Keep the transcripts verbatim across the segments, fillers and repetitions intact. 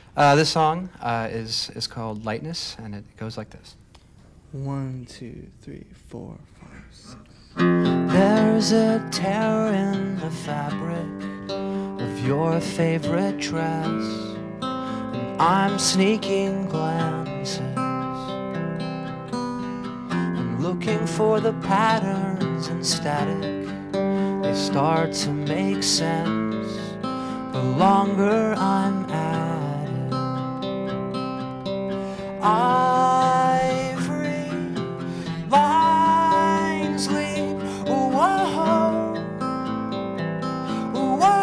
Uh, this song uh, is is called Lightness, and it goes like this. One, two, three, four, five, six. There's a tear in the fabric of your favorite dress, and I'm sneaking glances and looking for the patterns and static. They start to make sense the longer I'm at it. Ivory lines lead, whoa, whoa.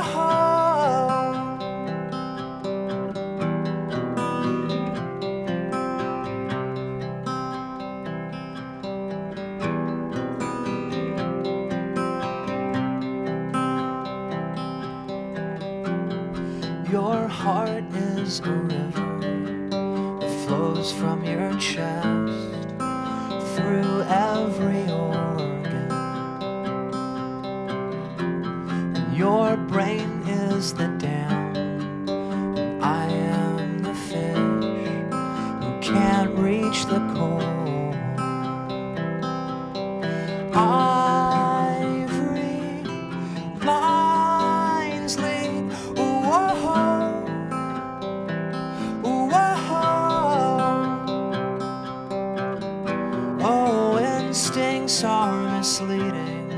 Your heart is a river that flows from your chest through every organ. And your brain is the dam, and I am the fish who can't reach the core. Ivory lines lead, whoa, whoa. Oh, instincts are misleading.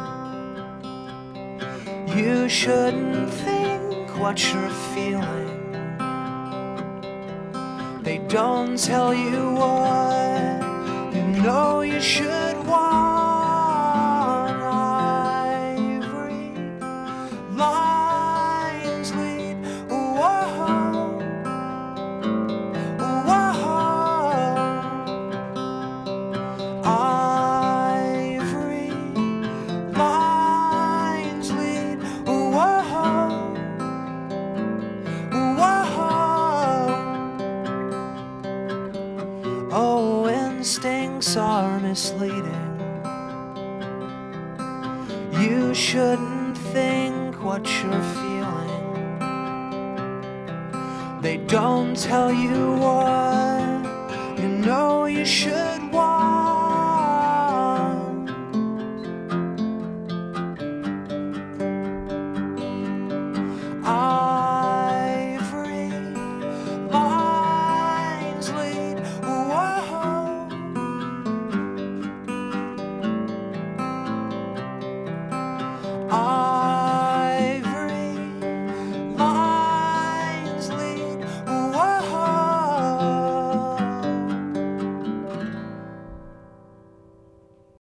You shouldn't think what you're feeling. They don't tell you what you know you should want. Ivory lines lead, whoa, whoa. Ivory lines lead, whoa, whoa. Oh, instincts are misleading. You shouldn't think what you're feeling. They don't tell you what you know you should